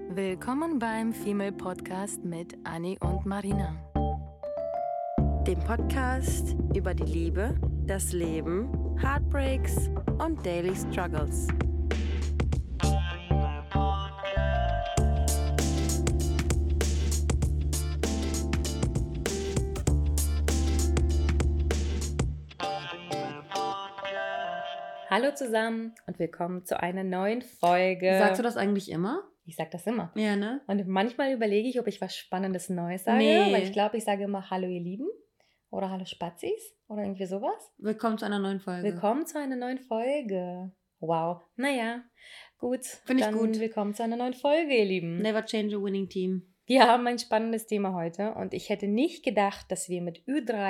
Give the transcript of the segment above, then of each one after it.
Willkommen beim Female Podcast mit Anni und Marina. Dem Podcast über die Liebe, das Leben, Heartbreaks und Daily Struggles. Hallo zusammen und willkommen zu einer neuen Folge. Sagst du das eigentlich immer? Ich sag das immer. Ja, ne? Und manchmal überlege ich, ob ich was Spannendes Neues sage, weil ich glaube, ich sage immer Hallo ihr Lieben oder Hallo Spatzis oder irgendwie sowas. Willkommen zu einer neuen Folge. Willkommen zu einer neuen Folge. Wow. Naja, gut. Finde ich gut. Willkommen zu einer neuen Folge, ihr Lieben. Never change a winning team. Wir haben ein spannendes Thema heute und ich hätte nicht gedacht, dass wir mit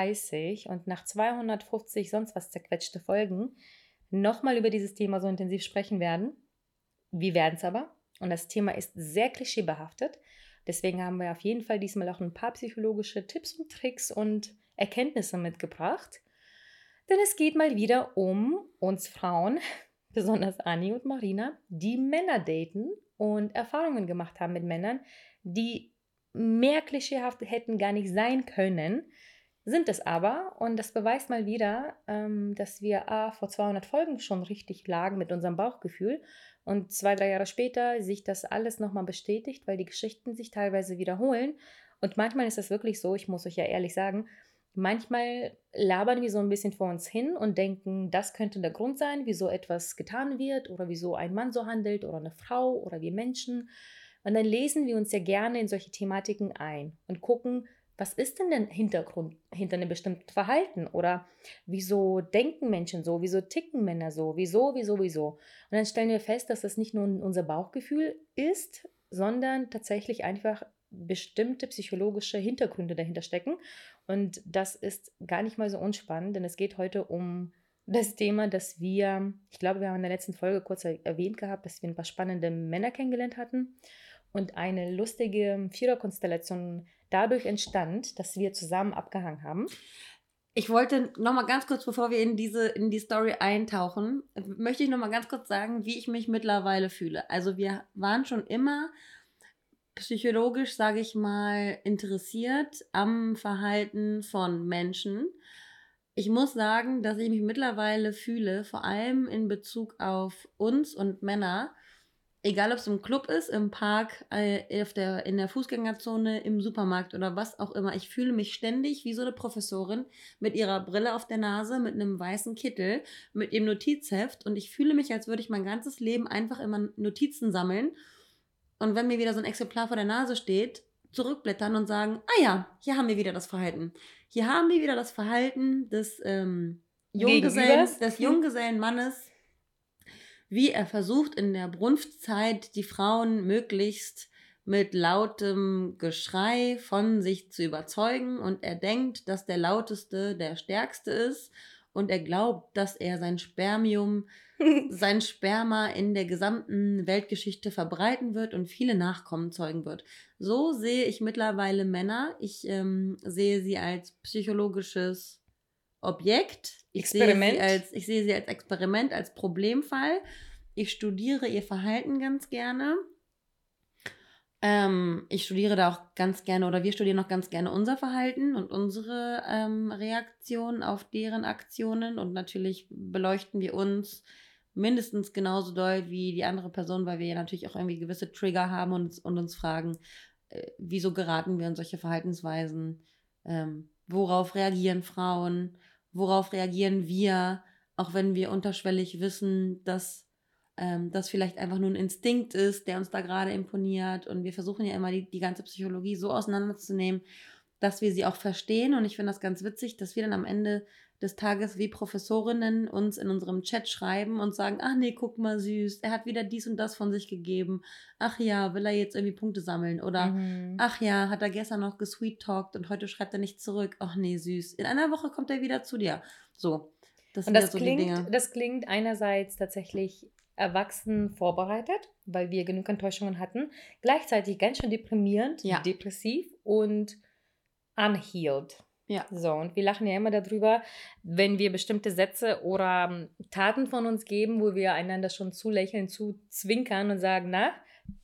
Ü30 und nach 250 sonst was zerquetschte Folgen nochmal über dieses Thema so intensiv sprechen werden. Wir werden es aber. Und das Thema ist sehr klischeebehaftet. Deswegen haben wir auf jeden Fall diesmal auch ein paar psychologische Tipps und Tricks und Erkenntnisse mitgebracht. Denn es geht mal wieder um uns Frauen, besonders Anni und Marina, die Männer daten und Erfahrungen gemacht haben mit Männern, die mehr klischeehaft hätten gar nicht sein können, sind es aber. Und das beweist mal wieder, dass wir vor 200 Folgen schon richtig lagen mit unserem Bauchgefühl und 2-3 Jahre später sich das alles nochmal bestätigt, weil die Geschichten sich teilweise wiederholen. Und manchmal ist das wirklich so, ich muss euch ja ehrlich sagen, manchmal labern wir so ein bisschen vor uns hin und denken, das könnte der Grund sein, wieso etwas getan wird oder wieso ein Mann so handelt oder eine Frau oder wir Menschen. Und dann lesen wir uns ja gerne in solche Thematiken ein und gucken, was ist denn der Hintergrund hinter einem bestimmten Verhalten? Oder wieso denken Menschen so? Wieso ticken Männer so? Wieso? Und dann stellen wir fest, dass das nicht nur unser Bauchgefühl ist, sondern tatsächlich einfach bestimmte psychologische Hintergründe dahinter stecken. Und das ist gar nicht mal so unspannend, denn es geht heute um das Thema, dass ich glaube, wir haben in der letzten Folge kurz erwähnt gehabt, dass wir ein paar spannende Männer kennengelernt hatten und eine lustige Viererkonstellation dadurch entstand, dass wir zusammen abgehangen haben. Ich wollte nochmal ganz kurz, bevor wir in die Story eintauchen, möchte ich nochmal ganz kurz sagen, wie ich mich mittlerweile fühle. Also wir waren schon immer psychologisch, sage ich mal, interessiert am Verhalten von Menschen. Ich muss sagen, dass ich mich mittlerweile fühle, vor allem in Bezug auf uns und Männer, egal ob es im Club ist, im Park, in der Fußgängerzone, im Supermarkt oder was auch immer. Ich fühle mich ständig wie so eine Professorin mit ihrer Brille auf der Nase, mit einem weißen Kittel, mit ihrem Notizheft und ich fühle mich, als würde ich mein ganzes Leben einfach immer Notizen sammeln und wenn mir wieder so ein Exemplar vor der Nase steht, zurückblättern und sagen, ah ja, hier haben wir wieder das Verhalten. Hier haben wir wieder das Verhalten des Junggesellenmannes, wie er versucht, in der Brunftzeit die Frauen möglichst mit lautem Geschrei von sich zu überzeugen. Und er denkt, dass der Lauteste der Stärkste ist. Und er glaubt, dass er sein Sperma in der gesamten Weltgeschichte verbreiten wird und viele Nachkommen zeugen wird. So sehe ich mittlerweile Männer. Ich sehe sie als psychologisches Objekt. Ich sehe sie als Experiment, als Problemfall. Ich studiere ihr Verhalten ganz gerne. Ich studiere da auch ganz gerne, oder wir studieren auch ganz gerne unser Verhalten und unsere Reaktionen auf deren Aktionen. Und natürlich beleuchten wir uns mindestens genauso doll wie die andere Person, weil wir ja natürlich auch irgendwie gewisse Trigger haben und uns fragen, wieso geraten wir in solche Verhaltensweisen? Worauf reagieren Frauen? Worauf reagieren wir, auch wenn wir unterschwellig wissen, dass das vielleicht einfach nur ein Instinkt ist, der uns da gerade imponiert. Und wir versuchen ja immer, die ganze Psychologie so auseinanderzunehmen, dass wir sie auch verstehen. Und ich finde das ganz witzig, dass wir dann am Ende des Tages wie Professorinnen uns in unserem Chat schreiben und sagen, ach nee, guck mal süß, er hat wieder dies und das von sich gegeben. Ach ja, will er jetzt irgendwie Punkte sammeln? Oder ach ja, hat er gestern noch gesweet-talkt und heute schreibt er nicht zurück. Ach nee, süß. In einer Woche kommt er wieder zu dir. So, das klingt einerseits tatsächlich erwachsen vorbereitet, weil wir genug Enttäuschungen hatten. Gleichzeitig ganz schön deprimierend, depressiv und unhealed. Ja. So, und wir lachen ja immer darüber, wenn wir bestimmte Sätze oder Taten von uns geben, wo wir einander schon zulächeln, zuzwinkern und sagen, na,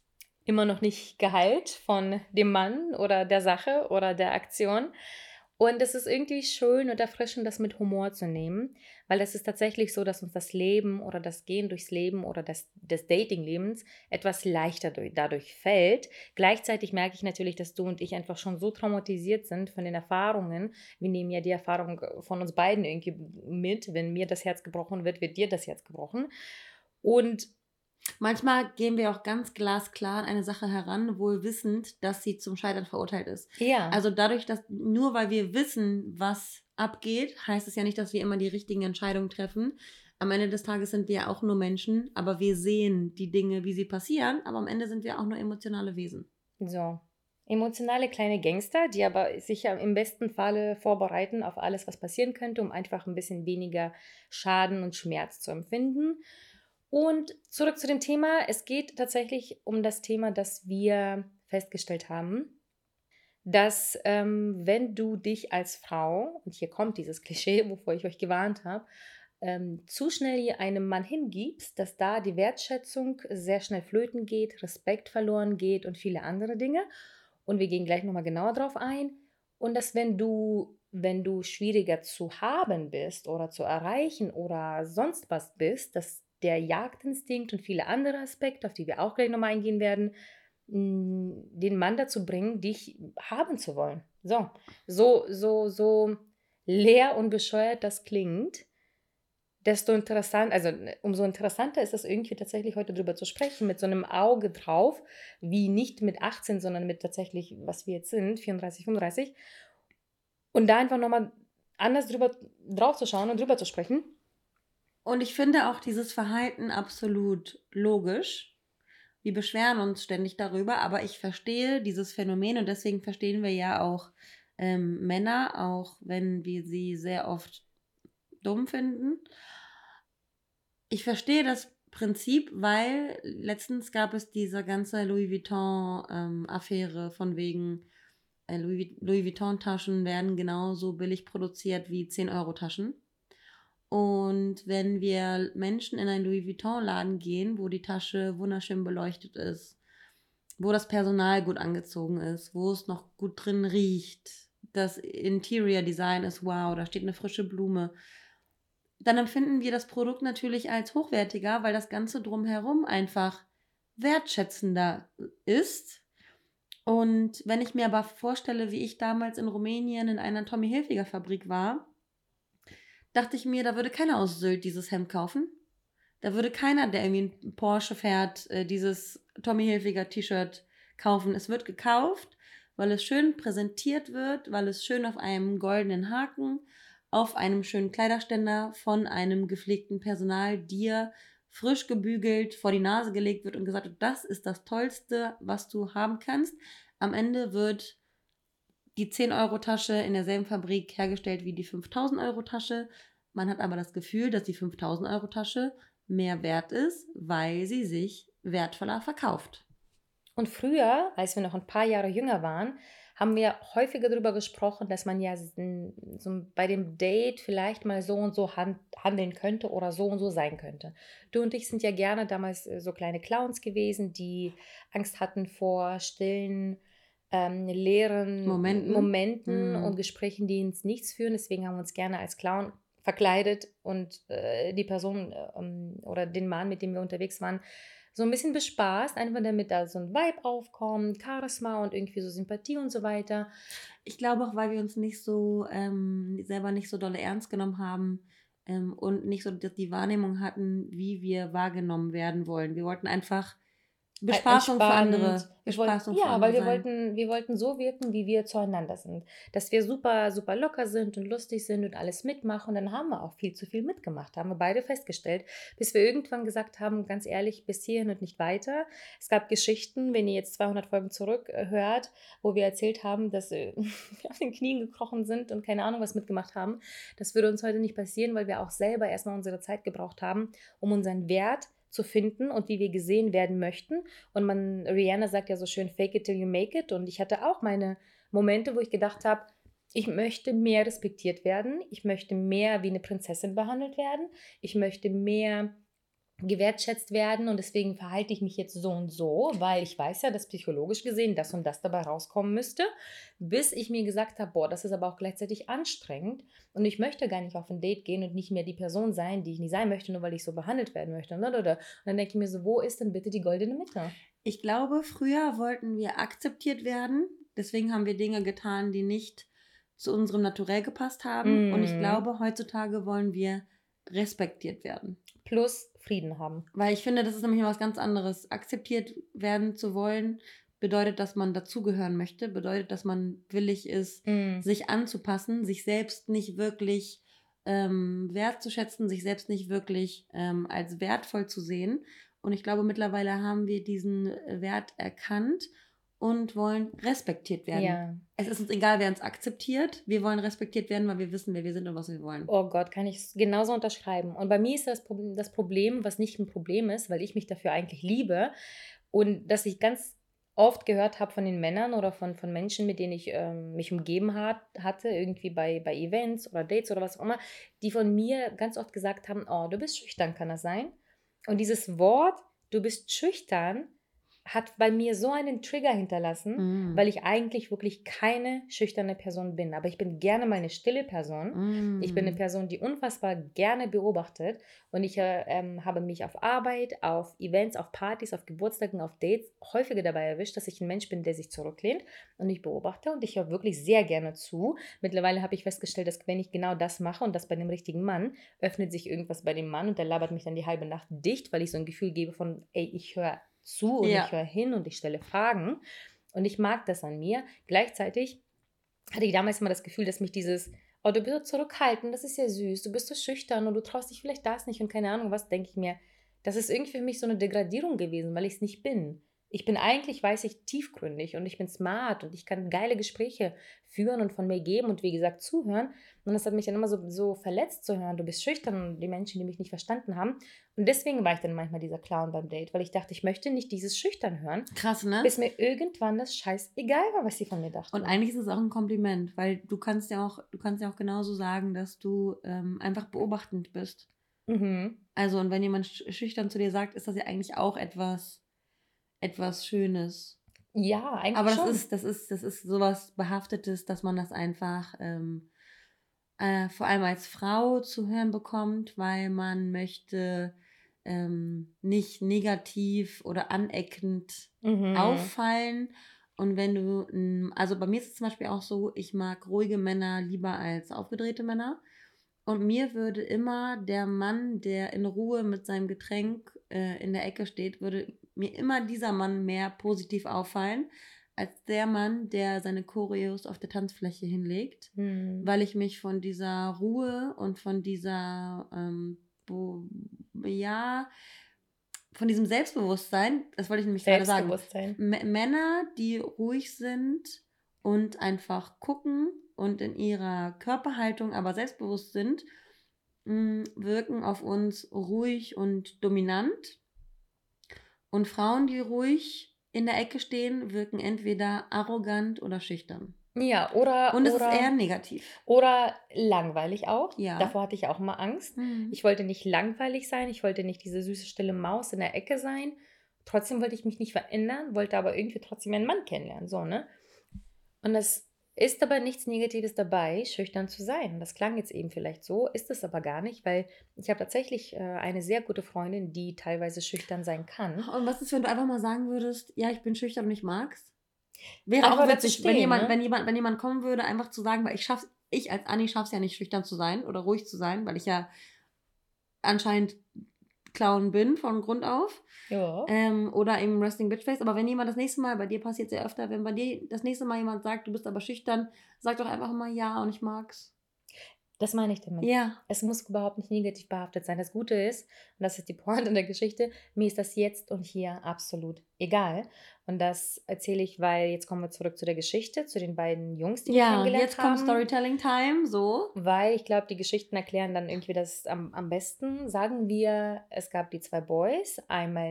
immer noch nicht geheilt von dem Mann oder der Sache oder der Aktion. Und es ist irgendwie schön und erfrischend, das mit Humor zu nehmen, weil es ist tatsächlich so, dass uns das Leben oder das Gehen durchs Leben oder des Dating-Lebens etwas leichter dadurch fällt. Gleichzeitig merke ich natürlich, dass du und ich einfach schon so traumatisiert sind von den Erfahrungen. Wir nehmen ja die Erfahrung von uns beiden irgendwie mit. Wenn mir das Herz gebrochen wird, wird dir das Herz gebrochen. Und manchmal gehen wir auch ganz glasklar an eine Sache heran, wohl wissend, dass sie zum Scheitern verurteilt ist. ja, Also dadurch, dass nur weil wir wissen, was abgeht, heißt es ja nicht, dass wir immer die richtigen Entscheidungen treffen. Am Ende des Tages sind wir ja auch nur Menschen, aber wir sehen die Dinge, wie sie passieren, aber am Ende sind wir auch nur emotionale Wesen. so. Emotionale kleine Gangster, die aber sich ja im besten Falle vorbereiten auf alles, was passieren könnte, um einfach ein bisschen weniger Schaden und Schmerz zu empfinden. Und zurück zu dem Thema. Es geht tatsächlich um das Thema, das wir festgestellt haben, dass wenn du dich als Frau, und hier kommt dieses Klischee, wovor ich euch gewarnt habe, zu schnell einem Mann hingibst, dass da die Wertschätzung sehr schnell flöten geht, Respekt verloren geht und viele andere Dinge. Und wir gehen gleich nochmal genauer drauf ein. Und dass wenn du schwieriger zu haben bist oder zu erreichen oder sonst was bist, dass der Jagdinstinkt und viele andere Aspekte, auf die wir auch gleich nochmal eingehen werden, den Mann dazu bringen, dich haben zu wollen. So leer und bescheuert das klingt, desto interessant, also umso interessanter ist es irgendwie tatsächlich heute drüber zu sprechen, mit so einem Auge drauf, wie nicht mit 18, sondern mit tatsächlich, was wir jetzt sind, 34, 35. Und da einfach nochmal anders drauf zu schauen und drüber zu sprechen. Und ich finde auch dieses Verhalten absolut logisch. Wir beschweren uns ständig darüber, aber ich verstehe dieses Phänomen und deswegen verstehen wir ja auch Männer, auch wenn wir sie sehr oft dumm finden. Ich verstehe das Prinzip, weil letztens gab es diese ganze Louis Vuitton-Affäre von wegen Louis Vuitton-Taschen werden genauso billig produziert wie 10-Euro-Taschen. Und wenn wir Menschen in einen Louis Vuitton-Laden gehen, wo die Tasche wunderschön beleuchtet ist, wo das Personal gut angezogen ist, wo es noch gut drin riecht, das Interior Design ist wow, da steht eine frische Blume, dann empfinden wir das Produkt natürlich als hochwertiger, weil das Ganze drumherum einfach wertschätzender ist. Und wenn ich mir aber vorstelle, wie ich damals in Rumänien in einer Tommy Hilfiger Fabrik war, dachte ich mir, da würde keiner aus Sylt dieses Hemd kaufen. Da würde keiner, der irgendwie einen Porsche fährt, dieses Tommy Hilfiger T-Shirt kaufen. Es wird gekauft, weil es schön präsentiert wird, weil es schön auf einem goldenen Haken, auf einem schönen Kleiderständer von einem gepflegten Personal dir frisch gebügelt vor die Nase gelegt wird und gesagt wird, das ist das Tollste, was du haben kannst. Am Ende wird die 10-Euro-Tasche in derselben Fabrik hergestellt wie die 5.000-Euro-Tasche. Man hat aber das Gefühl, dass die 5.000-Euro-Tasche mehr wert ist, weil sie sich wertvoller verkauft. Und früher, als wir noch ein paar Jahre jünger waren, haben wir häufiger darüber gesprochen, dass man ja so bei dem Date vielleicht mal so und so handeln könnte oder so und so sein könnte. Du und ich sind ja gerne damals so kleine Clowns gewesen, die Angst hatten vor stillen, leeren Momenten und Gesprächen, die ins Nichts führen. Deswegen haben wir uns gerne als Clown verkleidet und die Person oder den Mann, mit dem wir unterwegs waren, so ein bisschen bespaßt, einfach damit da so ein Vibe aufkommt, Charisma und irgendwie so Sympathie und so weiter. Ich glaube auch, weil wir uns nicht so selber nicht so dolle ernst genommen haben und nicht so die Wahrnehmung hatten, wie wir wahrgenommen werden wollen. Wir wollten einfach Bespaßung für andere. Wir wollten so wirken, wie wir zueinander sind. Dass wir super, super locker sind und lustig sind und alles mitmachen. Und dann haben wir auch viel zu viel mitgemacht, haben wir beide festgestellt, bis wir irgendwann gesagt haben, ganz ehrlich, bis hierhin und nicht weiter. Es gab Geschichten, wenn ihr jetzt 200 Folgen zurück hört, wo wir erzählt haben, dass wir auf den Knien gekrochen sind und keine Ahnung was mitgemacht haben. Das würde uns heute nicht passieren, weil wir auch selber erstmal unsere Zeit gebraucht haben, um unseren Wert zu finden und wie wir gesehen werden möchten. Und Rihanna sagt ja so schön, fake it till you make it. Und ich hatte auch meine Momente, wo ich gedacht habe, ich möchte mehr respektiert werden. Ich möchte mehr wie eine Prinzessin behandelt werden. Ich möchte mehr gewertschätzt werden und deswegen verhalte ich mich jetzt so und so, weil ich weiß ja, dass psychologisch gesehen das und das dabei rauskommen müsste, bis ich mir gesagt habe, boah, das ist aber auch gleichzeitig anstrengend und ich möchte gar nicht auf ein Date gehen und nicht mehr die Person sein, die ich nicht sein möchte, nur weil ich so behandelt werden möchte. Und dann denke ich mir so, wo ist denn bitte die goldene Mitte? Ich glaube, früher wollten wir akzeptiert werden, deswegen haben wir Dinge getan, die nicht zu unserem Naturell gepasst haben. Und ich glaube, heutzutage wollen wir respektiert werden. Plus Frieden haben. Weil ich finde, das ist nämlich was ganz anderes. Akzeptiert werden zu wollen, bedeutet, dass man dazugehören möchte, bedeutet, dass man willig ist, sich anzupassen, sich selbst nicht wirklich wertzuschätzen, sich selbst nicht wirklich als wertvoll zu sehen. Und ich glaube, mittlerweile haben wir diesen Wert erkannt und wollen respektiert werden. Ja. Es ist uns egal, wer uns akzeptiert. Wir wollen respektiert werden, weil wir wissen, wer wir sind und was wir wollen. Oh Gott, kann ich es genauso unterschreiben. Und bei mir ist das Problem, was nicht ein Problem ist, weil ich mich dafür eigentlich liebe und dass ich ganz oft gehört habe von den Männern oder von Menschen, mit denen ich mich umgeben hatte, irgendwie bei Events oder Dates oder was auch immer, die von mir ganz oft gesagt haben, oh, du bist schüchtern, kann das sein? Und dieses Wort, du bist schüchtern, hat bei mir so einen Trigger hinterlassen, weil ich eigentlich wirklich keine schüchterne Person bin. Aber ich bin gerne mal eine stille Person. Ich bin eine Person, die unfassbar gerne beobachtet. Und ich habe mich auf Arbeit, auf Events, auf Partys, auf Geburtstagen, auf Dates häufiger dabei erwischt, dass ich ein Mensch bin, der sich zurücklehnt und ich beobachte. Und ich höre wirklich sehr gerne zu. Mittlerweile habe ich festgestellt, dass wenn ich genau das mache und das bei dem richtigen Mann, öffnet sich irgendwas bei dem Mann und der labert mich dann die halbe Nacht dicht, weil ich so ein Gefühl gebe von, ey, ich höre zu und ich höre hin und ich stelle Fragen und ich mag das an mir. Gleichzeitig hatte ich damals immer das Gefühl, dass mich dieses, oh, du bist so zurückhaltend, das ist ja süß, du bist so schüchtern und du traust dich vielleicht das nicht und keine Ahnung was, denke ich mir, das ist irgendwie für mich so eine Degradierung gewesen, weil ich es nicht bin. Ich bin eigentlich, weiß ich, tiefgründig und ich bin smart und ich kann geile Gespräche führen und von mir geben und wie gesagt zuhören. Und das hat mich dann immer so verletzt zu hören, du bist schüchtern und die Menschen, die mich nicht verstanden haben. Und deswegen war ich dann manchmal dieser Clown beim Date, weil ich dachte, ich möchte nicht dieses Schüchtern hören. Krass, ne? Bis mir irgendwann das scheißegal war, was sie von mir dachten. Und eigentlich ist es auch ein Kompliment, weil du kannst ja auch genauso sagen, dass du einfach beobachtend bist. Also und wenn jemand schüchtern zu dir sagt, ist das ja eigentlich auch etwas Schönes. Ja, eigentlich aber schon. Das ist sowas Behaftetes, dass man das einfach vor allem als Frau zu hören bekommt, weil man möchte nicht negativ oder aneckend auffallen. Und wenn du, also bei mir ist es zum Beispiel auch so, ich mag ruhige Männer lieber als aufgedrehte Männer. Und mir würde immer der Mann, der in Ruhe mit seinem Getränk in der Ecke steht, würde mir immer dieser Mann mehr positiv auffallen, als der Mann, der seine Choreos auf der Tanzfläche hinlegt, weil ich mich von dieser Ruhe und von dieser, von diesem Selbstbewusstsein, das wollte ich nämlich gerade sagen, Männer, die ruhig sind und einfach gucken und in ihrer Körperhaltung aber selbstbewusst sind, wirken auf uns ruhig und dominant. Und Frauen, die ruhig in der Ecke stehen, wirken entweder arrogant oder schüchtern. Ja, und es ist eher negativ. Oder langweilig auch. Ja. Davor hatte ich auch mal Angst. Ich wollte nicht langweilig sein, ich wollte nicht diese süße, stille Maus in der Ecke sein. Trotzdem wollte ich mich nicht verändern, wollte aber irgendwie trotzdem einen Mann kennenlernen. So, ne? Und das ist aber nichts Negatives dabei, schüchtern zu sein. Das klang jetzt eben vielleicht so, ist es aber gar nicht, weil ich habe tatsächlich eine sehr gute Freundin, die teilweise schüchtern sein kann. Und was ist, wenn du einfach mal sagen würdest, ja, ich bin schüchtern und ich mag's? Wäre auch witzig, wenn jemand kommen würde, einfach zu sagen, weil ich als Anni schaff's ja nicht, schüchtern zu sein oder ruhig zu sein, weil ich ja anscheinend Clown bin von Grund auf. Ja. Oder im Resting Bitch Face. Aber wenn jemand das nächste Mal, bei dir passiert sehr öfter, wenn bei dir das nächste Mal jemand sagt, du bist aber schüchtern, sag doch einfach mal ja und ich mag's. Das meine ich damit. Ja. Es muss überhaupt nicht negativ behaftet sein. Das Gute ist, und das ist die Pointe in der Geschichte, mir ist das jetzt und hier absolut egal. Und das erzähle ich, weil jetzt kommen wir zurück zu der Geschichte, zu den beiden Jungs, die wir kennengelernt haben. Ja, jetzt kommt Storytelling-Time, so. Weil ich glaube, die Geschichten erklären dann irgendwie das am besten. Sagen wir, es gab die zwei Boys. Einmal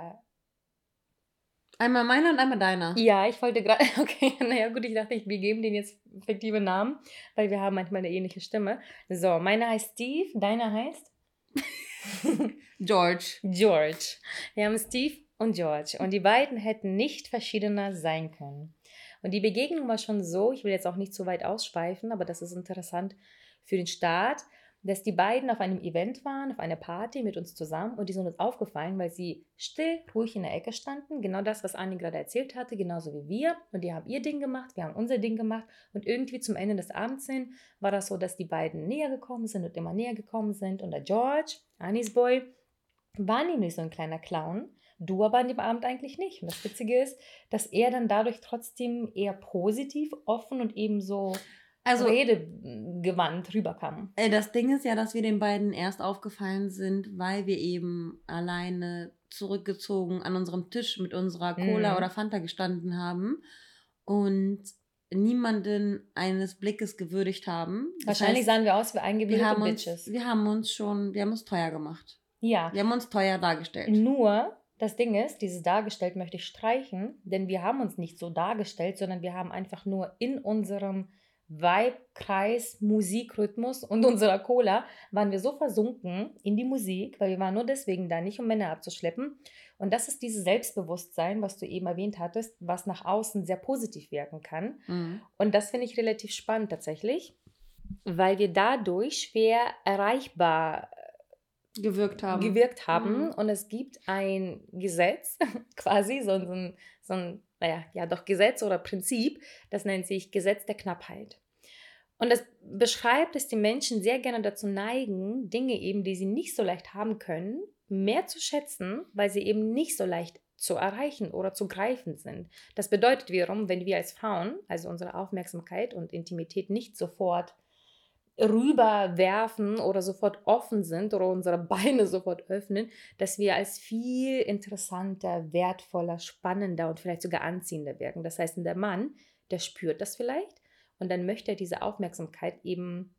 meiner und einmal deiner. Ja, ich wollte gerade, okay, naja gut, ich dachte, wir geben denen jetzt fiktive Namen, weil wir haben manchmal eine ähnliche Stimme. So, meiner heißt Steve, deiner heißt? George. George. Wir haben Steve und George. Und die beiden hätten nicht verschiedener sein können. Und die Begegnung war schon so, ich will jetzt auch nicht zu weit ausschweifen, aber das ist interessant für den Start, dass die beiden auf einem Event waren, auf einer Party mit uns zusammen und die sind uns aufgefallen, weil sie still, ruhig in der Ecke standen. Genau das, was Anni gerade erzählt hatte, genauso wie wir. Und die haben ihr Ding gemacht, wir haben unser Ding gemacht. Und irgendwie zum Ende des Abends hin war das so, dass die beiden näher gekommen sind und immer näher gekommen sind. Und der George, Annis Boy, war nämlich so ein kleiner Clown. Du aber an dem Abend eigentlich nicht. Und das Witzige ist, dass er dann dadurch trotzdem eher positiv, offen und eben so redegewandt rüberkam. Das Ding ist ja, dass wir den beiden erst aufgefallen sind, weil wir eben alleine zurückgezogen an unserem Tisch mit unserer Cola oder Fanta gestanden haben und niemanden eines Blickes gewürdigt haben. Wahrscheinlich sahen wir aus wie eingebildete Bitches. Wir haben uns teuer gemacht. Ja. Wir haben uns teuer dargestellt. Nur, das Ding ist, dieses dargestellt möchte ich streichen, denn wir haben uns nicht so dargestellt, sondern wir haben einfach nur in unserem Vibe, Kreis, Musikrhythmus und unserer Cola waren wir so versunken in die Musik, weil wir waren nur deswegen da, nicht um Männer abzuschleppen. Und das ist dieses Selbstbewusstsein, was du eben erwähnt hattest, was nach außen sehr positiv wirken kann. Mhm. Und das finde ich relativ spannend tatsächlich, weil wir dadurch schwer erreichbar gewirkt haben. Und es gibt ein Gesetz, quasi so ein Gesetz oder Prinzip, das nennt sich Gesetz der Knappheit. Und das beschreibt, dass die Menschen sehr gerne dazu neigen, Dinge eben, die sie nicht so leicht haben können, mehr zu schätzen, weil sie eben nicht so leicht zu erreichen oder zu greifen sind. Das bedeutet wiederum, wenn wir als Frauen, also unsere Aufmerksamkeit und Intimität nicht sofort rüberwerfen oder sofort offen sind oder unsere Beine sofort öffnen, dass wir als viel interessanter, wertvoller, spannender und vielleicht sogar anziehender wirken. Das heißt, der Mann, der spürt das vielleicht und dann möchte er diese Aufmerksamkeit eben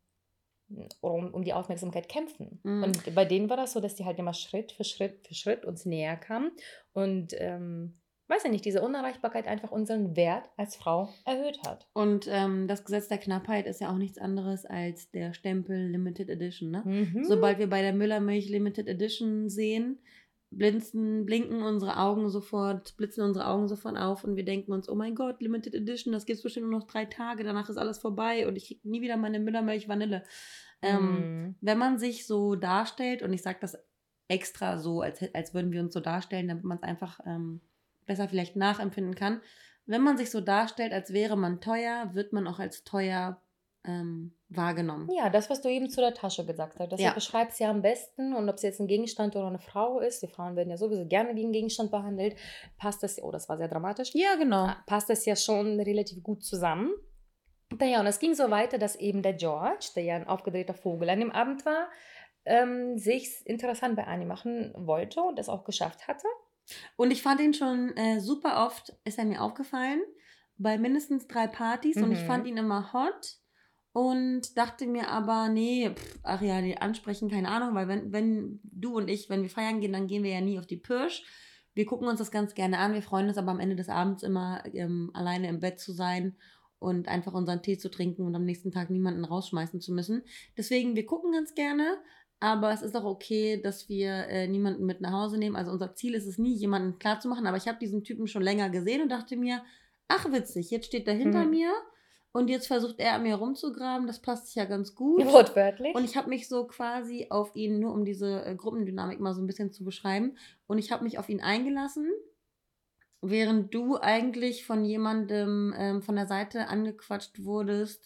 um die Aufmerksamkeit kämpfen. Mhm. Und bei denen war das so, dass die halt immer Schritt für Schritt uns näher kamen und weiß ja nicht, diese Unerreichbarkeit einfach unseren Wert als Frau erhöht hat. Und das Gesetz der Knappheit ist ja auch nichts anderes als der Stempel Limited Edition. Ne? Mhm. Sobald wir bei der Müllermilch Limited Edition sehen, blitzen unsere Augen sofort auf und wir denken uns, oh mein Gott, Limited Edition, das gibt es bestimmt nur noch 3 Tage, danach ist alles vorbei und ich kriege nie wieder meine Müllermilch Vanille. Wenn man sich so darstellt, und ich sage das extra so, als würden wir uns so darstellen, damit man es einfach besser vielleicht nachempfinden kann. Wenn man sich so darstellt, als wäre man teuer, wird man auch als teuer wahrgenommen. Ja, das, was du eben zu der Tasche gesagt hast, das beschreibt es ja am besten. Und ob es jetzt ein Gegenstand oder eine Frau ist, die Frauen werden ja sowieso gerne wie ein Gegenstand behandelt, passt das, das war sehr dramatisch. Ja, genau. Passt das ja schon relativ gut zusammen. Naja, und es ging so weiter, dass eben der George, der ja ein aufgedrehter Vogel an dem Abend war, sich interessant bei Anni machen wollte und es auch geschafft hatte. Und ich fand ihn schon super oft, ist er mir aufgefallen, bei mindestens 3 Partys und ich fand ihn immer hot und dachte mir aber, nee, ansprechen, keine Ahnung, weil wenn du und ich, wenn wir feiern gehen, dann gehen wir ja nie auf die Pirsch. Wir gucken uns das ganz gerne an, wir freuen uns aber am Ende des Abends immer alleine im Bett zu sein und einfach unseren Tee zu trinken und am nächsten Tag niemanden rausschmeißen zu müssen. Deswegen, wir gucken ganz gerne. Aber es ist auch okay, dass wir niemanden mit nach Hause nehmen. Also unser Ziel ist es nie, jemanden klarzumachen. Aber ich habe diesen Typen schon länger gesehen und dachte mir, ach witzig, jetzt steht er hinter mir und jetzt versucht er an mir rumzugraben. Das passt sich ja ganz gut. Wortwörtlich. Und ich habe mich so quasi auf ihn, nur um diese Gruppendynamik mal so ein bisschen zu beschreiben, und ich habe mich auf ihn eingelassen, während du eigentlich von jemandem von der Seite angequatscht wurdest,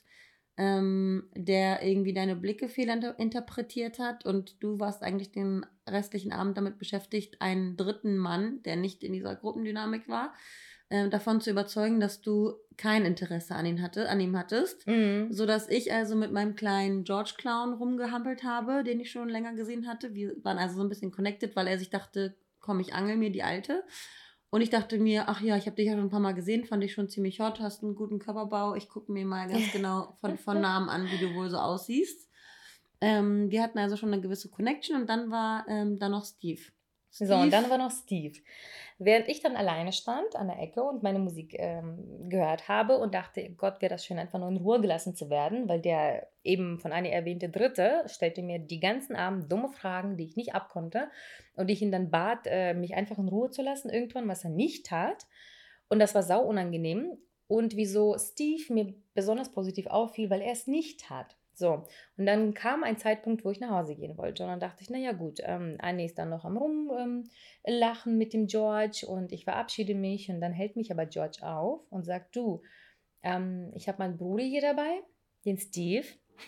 der irgendwie deine Blicke fehlinterpretiert hat und du warst eigentlich den restlichen Abend damit beschäftigt, einen dritten Mann, der nicht in dieser Gruppendynamik war, davon zu überzeugen, dass du kein Interesse an ihm hattest, sodass ich also mit meinem kleinen George Clown rumgehampelt habe, den ich schon länger gesehen hatte. Wir waren also so ein bisschen connected, weil er sich dachte, komm, ich angel mir die Alte. Und ich dachte mir, ach ja, ich habe dich ja schon ein paar Mal gesehen, fand ich schon ziemlich hot, hast einen guten Körperbau. Ich gucke mir mal ganz genau von Namen an, wie du wohl so aussiehst. Wir hatten also schon eine gewisse Connection und dann war da noch Steve. So, und dann war noch Steve. Während ich dann alleine stand an der Ecke und meine Musik gehört habe und dachte, Gott, wäre das schön, einfach nur in Ruhe gelassen zu werden, weil der eben von Anni erwähnte Dritte stellte mir die ganzen Abend dumme Fragen, die ich nicht abkonnte und ich ihn dann bat, mich einfach in Ruhe zu lassen irgendwann, was er nicht tat. Und das war sau unangenehm. Und wieso Steve mir besonders positiv auffiel, weil er es nicht tat. So, und dann kam ein Zeitpunkt, wo ich nach Hause gehen wollte. Und dann dachte ich, naja gut, Annie ist dann noch am Rumlachen mit dem George und ich verabschiede mich. Und dann hält mich aber George auf und sagt, du, ich habe meinen Bruder hier dabei, den Steve.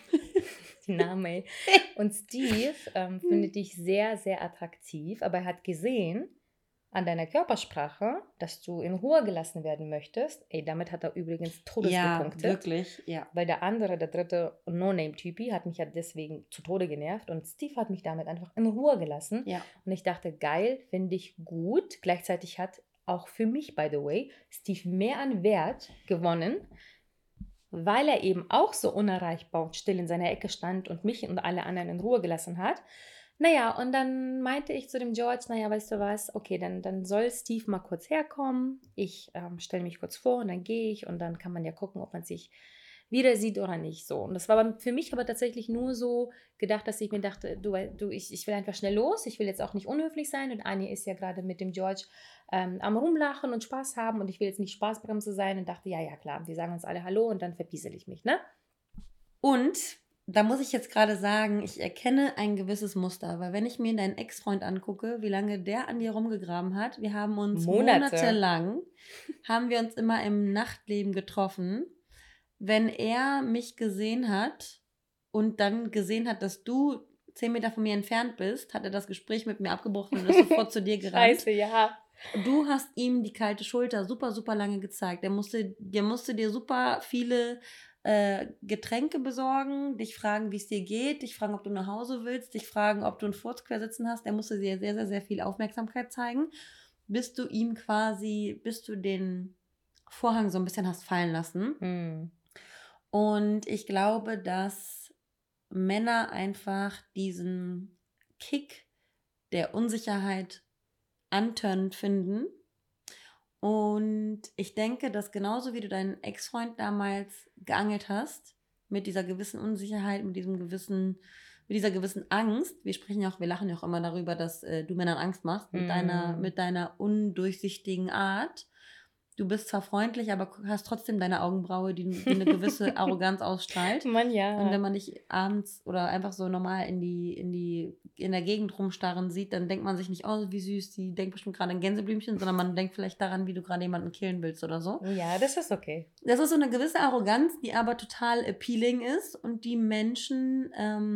Den Namen, ey. Und Steve findet dich sehr, sehr attraktiv, aber er hat gesehen an deiner Körpersprache, dass du in Ruhe gelassen werden möchtest. Ey, damit hat er übrigens gepunktet. Ja, wirklich, ja. Weil der dritte No-Name-Typi hat mich ja deswegen zu Tode genervt und Steve hat mich damit einfach in Ruhe gelassen. Ja. Und ich dachte, geil, finde ich gut. Gleichzeitig hat auch für mich, by the way, Steve mehr an Wert gewonnen, weil er eben auch so unerreichbar und still in seiner Ecke stand und mich und alle anderen in Ruhe gelassen hat. Naja, und dann meinte ich zu dem George, naja, weißt du was, okay, dann soll Steve mal kurz herkommen. Ich stelle mich kurz vor und dann gehe ich und dann kann man ja gucken, ob man sich wieder sieht oder nicht. So. Und das war für mich aber tatsächlich nur so gedacht, dass ich mir dachte, ich will einfach schnell los, ich will jetzt auch nicht unhöflich sein und Annie ist ja gerade mit dem George am Rumlachen und Spaß haben und ich will jetzt nicht Spaßbremse sein und dachte, ja, klar, wir sagen uns alle Hallo und dann verpiesel ich mich, ne? Und da muss ich jetzt gerade sagen, ich erkenne ein gewisses Muster, weil wenn ich mir deinen Ex-Freund angucke, wie lange der an dir rumgegraben hat, wir haben uns monatelang, haben wir uns immer im Nachtleben getroffen. Wenn er mich gesehen hat und dann gesehen hat, dass du 10 Meter von mir entfernt bist, hat er das Gespräch mit mir abgebrochen und ist sofort zu dir gerannt. Scheiße, ja. Du hast ihm die kalte Schulter super, super lange gezeigt. Der musste dir super viele Getränke besorgen, dich fragen, wie es dir geht, dich fragen, ob du nach Hause willst, dich fragen, ob du einen Furz quersitzen hast. Der musste dir sehr, sehr, sehr viel Aufmerksamkeit zeigen, bis du den Vorhang so ein bisschen hast fallen lassen. Hm. Und ich glaube, dass Männer einfach diesen Kick der Unsicherheit antörnend finden. Und ich denke, dass genauso wie du deinen Ex-Freund damals geangelt hast, mit dieser gewissen Unsicherheit, mit dieser gewissen Angst, wir lachen ja auch immer darüber, dass du Männern Angst machst, mit deiner undurchsichtigen Art. Du bist zwar freundlich, aber hast trotzdem deine Augenbraue, die eine gewisse Arroganz ausstrahlt. Mann, ja. Und wenn man dich abends oder einfach so normal in der Gegend rumstarren sieht, dann denkt man sich nicht, oh, wie süß, die denkt bestimmt gerade an Gänseblümchen, sondern man denkt vielleicht daran, wie du gerade jemanden killen willst oder so. Ja, das ist okay. Das ist so eine gewisse Arroganz, die aber total appealing ist und die Menschen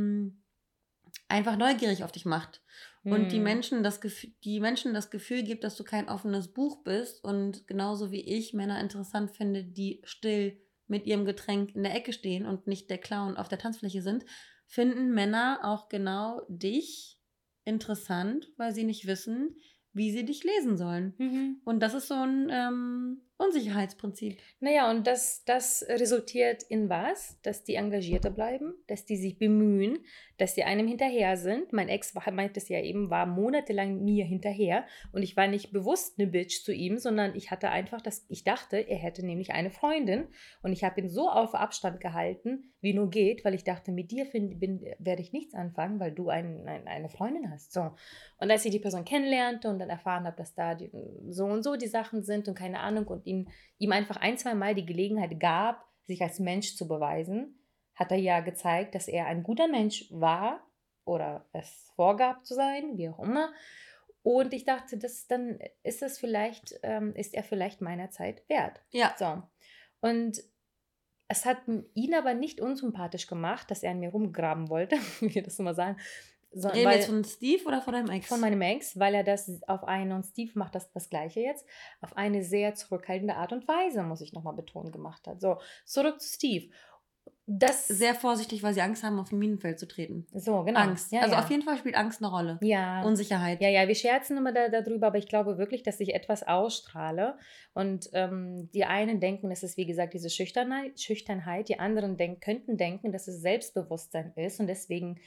einfach neugierig auf dich macht. Und die Menschen das Gefühl gibt, dass du kein offenes Buch bist und genauso wie ich Männer interessant finde, die still mit ihrem Getränk in der Ecke stehen und nicht der Clown auf der Tanzfläche sind, finden Männer auch genau dich interessant, weil sie nicht wissen, wie sie dich lesen sollen. Mhm. Und das ist so ein Unsicherheitsprinzip. Naja, und das resultiert in was? Dass die Engagierte bleiben, dass die sich bemühen, dass die einem hinterher sind. Mein Ex meinte es ja eben, war monatelang mir hinterher und ich war nicht bewusst eine Bitch zu ihm, sondern ich hatte einfach ich dachte, er hätte nämlich eine Freundin und ich habe ihn so auf Abstand gehalten, wie nur geht, weil ich dachte, mit dir werde ich nichts anfangen, weil du eine Freundin hast. So. Und als ich die Person kennenlernte und dann erfahren habe, dass da so und so die Sachen sind und keine Ahnung und ihm einfach 1-2 Mal die Gelegenheit gab, sich als Mensch zu beweisen, hat er ja gezeigt, dass er ein guter Mensch war oder es vorgab zu sein, wie auch immer. Und ich dachte, dann ist er vielleicht meiner Zeit wert. Ja. So. Und es hat ihn aber nicht unsympathisch gemacht, dass er an mir rumgraben wollte, wie wir das immer sagen. Reden wir jetzt von Steve oder von deinem Ex? Von meinem Ex, weil er das und Steve macht das Gleiche jetzt, auf eine sehr zurückhaltende Art und Weise, muss ich nochmal betonen, gemacht hat. So, zurück zu Steve. Sehr vorsichtig, weil sie Angst haben, auf ein Minenfeld zu treten. So, genau. Angst. Ja, also ja. auf jeden Fall spielt Angst eine Rolle. Ja. Unsicherheit. Ja, wir scherzen immer darüber, aber ich glaube wirklich, dass ich etwas ausstrahle. Und die einen denken, es ist, wie gesagt, diese Schüchternheit. Die anderen könnten denken, dass es Selbstbewusstsein ist. Und deswegen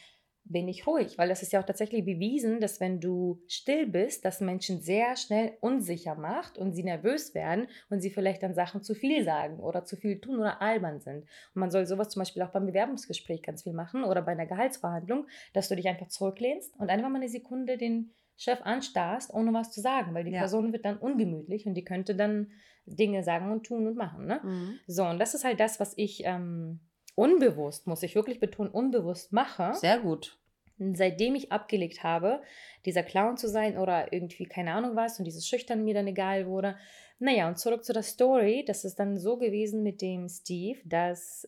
bin ich ruhig, weil das ist ja auch tatsächlich bewiesen, dass wenn du still bist, das Menschen sehr schnell unsicher macht und sie nervös werden und sie vielleicht dann Sachen zu viel sagen oder zu viel tun oder albern sind. Und man soll sowas zum Beispiel auch beim Bewerbungsgespräch ganz viel machen oder bei einer Gehaltsverhandlung, dass du dich einfach zurücklehnst und einfach mal eine Sekunde den Chef anstarrst, ohne was zu sagen, weil die Person wird dann ungemütlich und die könnte dann Dinge sagen und tun und machen. Ne? So, und das ist halt das, was ich unbewusst, muss ich wirklich betonen, unbewusst mache. Sehr gut. Seitdem ich abgelegt habe, dieser Clown zu sein oder irgendwie keine Ahnung was und dieses Schüchtern mir dann egal wurde. Naja, und zurück zu der Story. Das ist dann so gewesen mit dem Steve, dass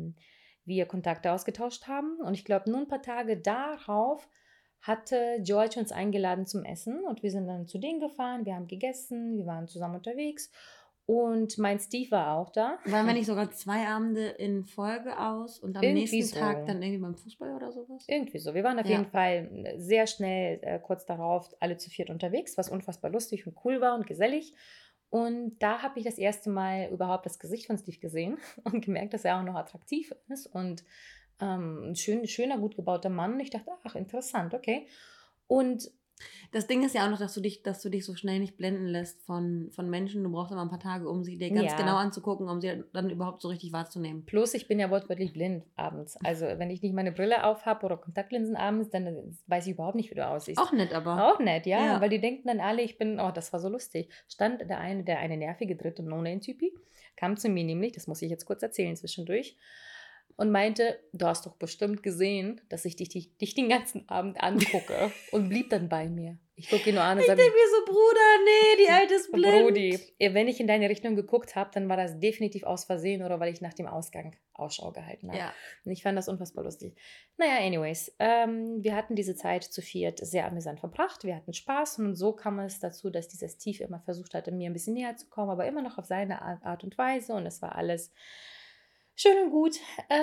wir Kontakte ausgetauscht haben. Und ich glaube, nur ein paar Tage darauf hatte George uns eingeladen zum Essen. Und wir sind dann zu denen gefahren, wir haben gegessen, wir waren zusammen unterwegs. Und mein Steve war auch da. Waren wir nicht sogar 2 Abende in Folge aus und am Irgendwie nächsten Tag so. dann irgendwie beim Fußball oder sowas? Irgendwie so. Wir waren auf jeden Fall sehr schnell kurz darauf alle zu viert unterwegs, was unfassbar lustig und cool war und gesellig. Und da habe ich das erste Mal überhaupt das Gesicht von Steve gesehen und gemerkt, dass er auch noch attraktiv ist und ein schöner, gut gebauter Mann. Und ich dachte, ach, interessant, okay. Und das Ding ist ja auch noch, dass du dich so schnell nicht blenden lässt von Menschen. Du brauchst immer ein paar Tage, um sie dir ganz genau anzugucken, um sie dann überhaupt so richtig wahrzunehmen. Plus, ich bin ja wortwörtlich blind abends. Also, wenn ich nicht meine Brille auf habe oder Kontaktlinsen abends, dann weiß ich überhaupt nicht, wie du aussiehst. Auch nett, aber. Auch nett, ja. Weil die denken dann alle, das war so lustig. Stand der eine nervige dritte No-Name-Typi, kam zu mir nämlich, das muss ich jetzt kurz erzählen zwischendurch, und meinte, du hast doch bestimmt gesehen, dass ich dich den ganzen Abend angucke und blieb dann bei mir. Ich gucke ihn nur an und sage, ich denke mir so, Bruder, nee, die Alte ist blind. Brudi, wenn ich in deine Richtung geguckt habe, dann war das definitiv aus Versehen oder weil ich nach dem Ausgang Ausschau gehalten habe. Ja. Und ich fand das unfassbar lustig. Naja, anyways, wir hatten diese Zeit zu viert sehr amüsant verbracht. Wir hatten Spaß und so kam es dazu, dass dieser Steve immer versucht hatte, mir ein bisschen näher zu kommen, aber immer noch auf seine Art und Weise und es war alles schön und gut.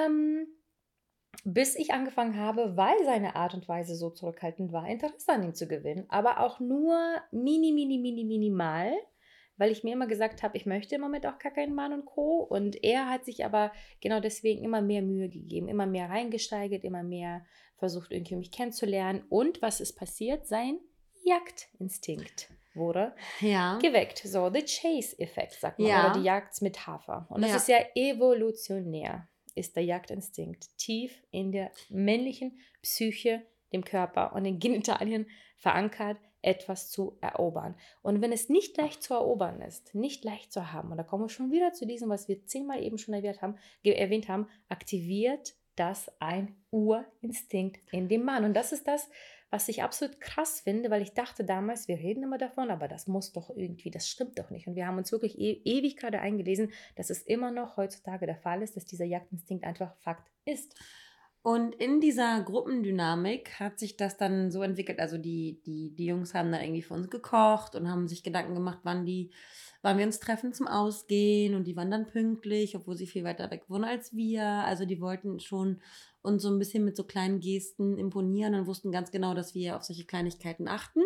Bis ich angefangen habe, weil seine Art und Weise so zurückhaltend war, Interesse an ihm zu gewinnen. Aber auch nur minimal, weil ich mir immer gesagt habe, ich möchte im Moment auch gar keinen Mann und Co. Und er hat sich aber genau deswegen immer mehr Mühe gegeben, immer mehr reingesteigert, immer mehr versucht, irgendwie mich kennenzulernen. Und was ist passiert? Sein Jagdinstinkt wurde geweckt. So, the Chase-Effekt, sagt man. Oder die Jagdmetapher. Und das ist ja evolutionär. Ist der Jagdinstinkt tief in der männlichen Psyche, dem Körper und den Genitalien verankert, etwas zu erobern. Und wenn es nicht leicht zu erobern ist, nicht leicht zu haben, und da kommen wir schon wieder zu diesem, was wir 10-mal eben schon erwähnt haben, aktiviert das ein Urinstinkt in dem Mann. Und das ist das, was ich absolut krass finde, weil ich dachte damals, wir reden immer davon, aber das muss doch irgendwie, das stimmt doch nicht. Und wir haben uns wirklich ewig gerade eingelesen, dass es immer noch heutzutage der Fall ist, dass dieser Jagdinstinkt einfach Fakt ist. Und in dieser Gruppendynamik hat sich das dann so entwickelt, also die Jungs haben dann irgendwie für uns gekocht und haben sich Gedanken gemacht, wann wir uns treffen zum Ausgehen und die waren dann pünktlich, obwohl sie viel weiter weg wohnen als wir. Also die wollten schon uns so ein bisschen mit so kleinen Gesten imponieren und wussten ganz genau, dass wir auf solche Kleinigkeiten achten.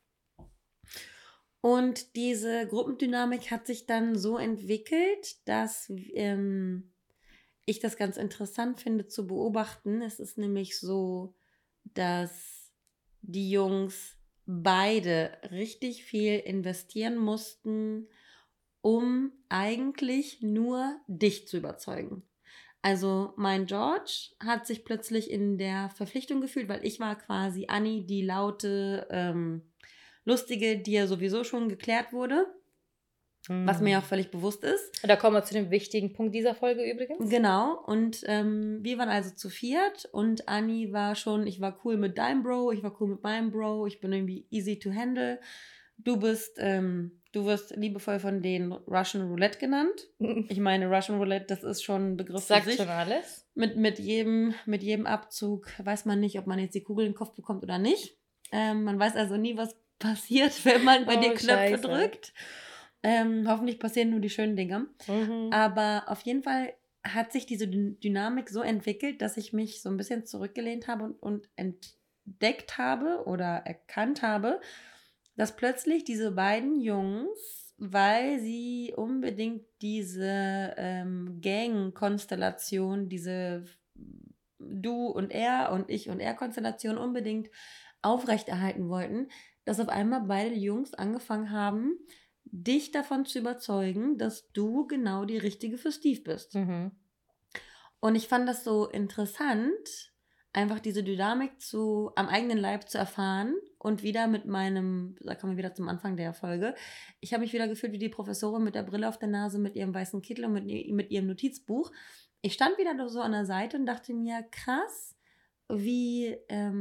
Und diese Gruppendynamik hat sich dann so entwickelt, dass ich das ganz interessant finde zu beobachten. Es ist nämlich so, dass die Jungs beide richtig viel investieren mussten, um eigentlich nur dich zu überzeugen. Also mein George hat sich plötzlich in der Verpflichtung gefühlt, weil ich war quasi Anni, die laute, lustige, die ja sowieso schon geklärt wurde. Was mir auch völlig bewusst ist. Da kommen wir zu dem wichtigen Punkt dieser Folge übrigens. Genau, und wir waren also zu viert und Anni war schon, ich war cool mit deinem Bro, ich war cool mit meinem Bro, ich bin irgendwie easy to handle. Du wirst liebevoll von denen Russian Roulette genannt. Ich meine, Russian Roulette, das ist schon ein Begriff für sich. Sagt schon alles. Mit jedem Abzug weiß man nicht, ob man jetzt die Kugel in den Kopf bekommt oder nicht. Man weiß also nie, was passiert, wenn man bei den Knöpfe drückt. Hoffentlich passieren nur die schönen Dinge. Aber auf jeden Fall hat sich diese Dynamik so entwickelt, dass ich mich so ein bisschen zurückgelehnt habe und entdeckt habe oder erkannt habe, dass plötzlich diese beiden Jungs, weil sie unbedingt diese Gang-Konstellation, diese du und ich und er Konstellation unbedingt aufrechterhalten wollten, dass auf einmal beide Jungs angefangen haben, dich davon zu überzeugen, dass du genau die Richtige für Steve bist. Mhm. Und ich fand das so interessant, einfach diese Dynamik am eigenen Leib zu erfahren und wieder da kommen wir wieder zum Anfang der Folge, ich habe mich wieder gefühlt wie die Professorin mit der Brille auf der Nase, mit ihrem weißen Kittel und mit ihrem Notizbuch. Ich stand wieder so an der Seite und dachte mir, krass, wie